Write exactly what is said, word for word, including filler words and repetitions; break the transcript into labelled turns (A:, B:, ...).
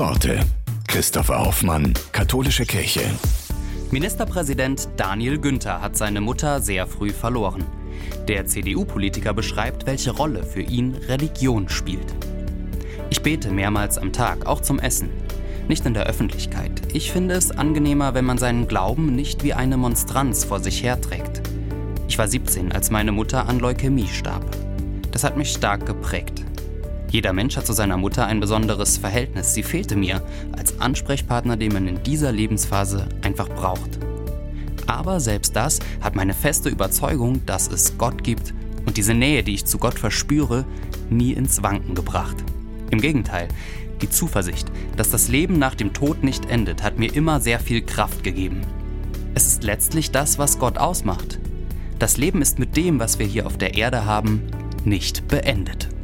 A: Worte. Christoph Hoffmann, Katholische Kirche.
B: Ministerpräsident Daniel Günther hat seine Mutter sehr früh verloren. Der C D U-Politiker beschreibt, welche Rolle für ihn Religion spielt. Ich bete mehrmals am Tag, auch zum Essen. Nicht in der Öffentlichkeit. Ich finde es angenehmer, wenn man seinen Glauben nicht wie eine Monstranz vor sich herträgt. Ich war siebzehn, als meine Mutter an Leukämie starb. Das hat mich stark geprägt. Jeder Mensch hat zu seiner Mutter ein besonderes Verhältnis. Sie fehlte mir als Ansprechpartner, den man in dieser Lebensphase einfach braucht. Aber selbst das hat meine feste Überzeugung, dass es Gott gibt und diese Nähe, die ich zu Gott verspüre, nie ins Wanken gebracht. Im Gegenteil, die Zuversicht, dass das Leben nach dem Tod nicht endet, hat mir immer sehr viel Kraft gegeben. Es ist letztlich das, was Gott ausmacht. Das Leben ist mit dem, was wir hier auf der Erde haben, nicht beendet.